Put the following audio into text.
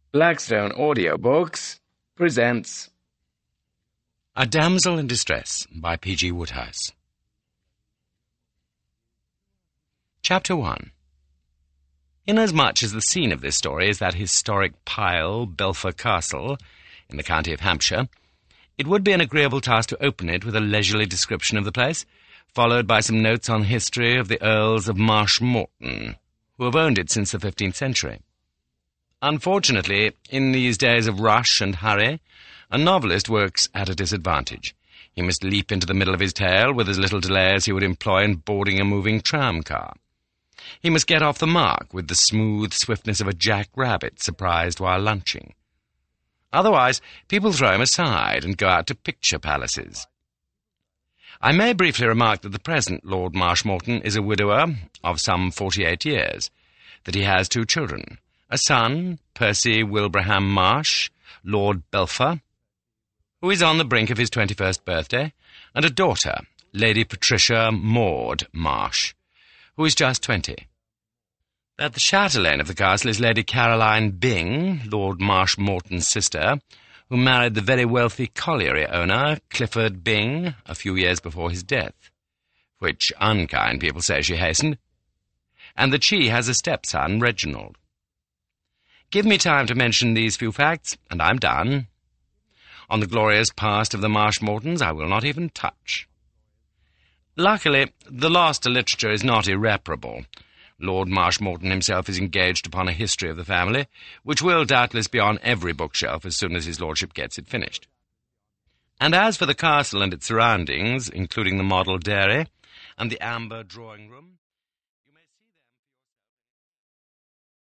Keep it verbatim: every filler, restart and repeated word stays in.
Blackstone Audiobooks presents A Damsel in Distress by P G Wodehouse. Chapter one. Inasmuch as the scene of this story is that historic pile, Belpher Castle, in the county of Hampshire, it would be an agreeable task to open it with a leisurely description of the place, followed by some notes on the history of the Earls of Marshmoreton, who have owned it since the fifteenth century. Unfortunately, in these days of rush and hurry, a novelist works at a disadvantage. He must leap into the middle of his tale with as little delay as he would employ in boarding a moving tram-car. He must get off the mark with the smooth swiftness of a jackrabbit surprised while lunching. Otherwise, people throw him aside and go out to picture palaces. I may briefly remark that the present Lord Marshmoreton is a widower of some forty-eight years, that he has two children, a son, Percy Wilbraham Marsh, Lord Belpher, who is on the brink of his twenty-first birthday, and a daughter, Lady Patricia Maud Marsh, who is just twenty. That the chatelaine of the castle is Lady Caroline Byng, Lord Marshmoreton's sister, who married the very wealthy colliery owner, Clifford Byng, a few years before his death, which unkind people say she hastened, and that she has a stepson, Reginald. Give me time to mention these few facts, and I'm done. On the glorious past of the Marshmoretons I will not even touch. Luckily, the loss to literature is not irreparable. Lord Marshmoreton himself is engaged upon a history of the family, which will doubtless be on every bookshelf as soon as his lordship gets it finished. And as for the castle and its surroundings, including the model dairy and the amber drawing-room,